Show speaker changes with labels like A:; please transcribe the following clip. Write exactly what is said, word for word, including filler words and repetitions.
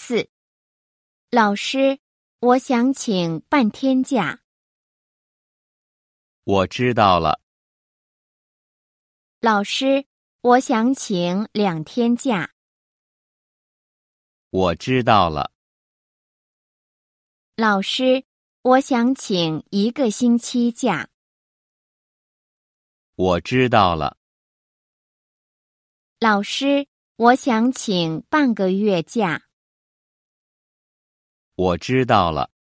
A: 四。老师，我想请半天假。
B: 我知道了。
A: 老师，我想请两天假。
B: 我知道了。
A: 老师，我想请一个星期假。
B: 我知道了。
A: 老师，我想请半个月假。
B: 我知道了。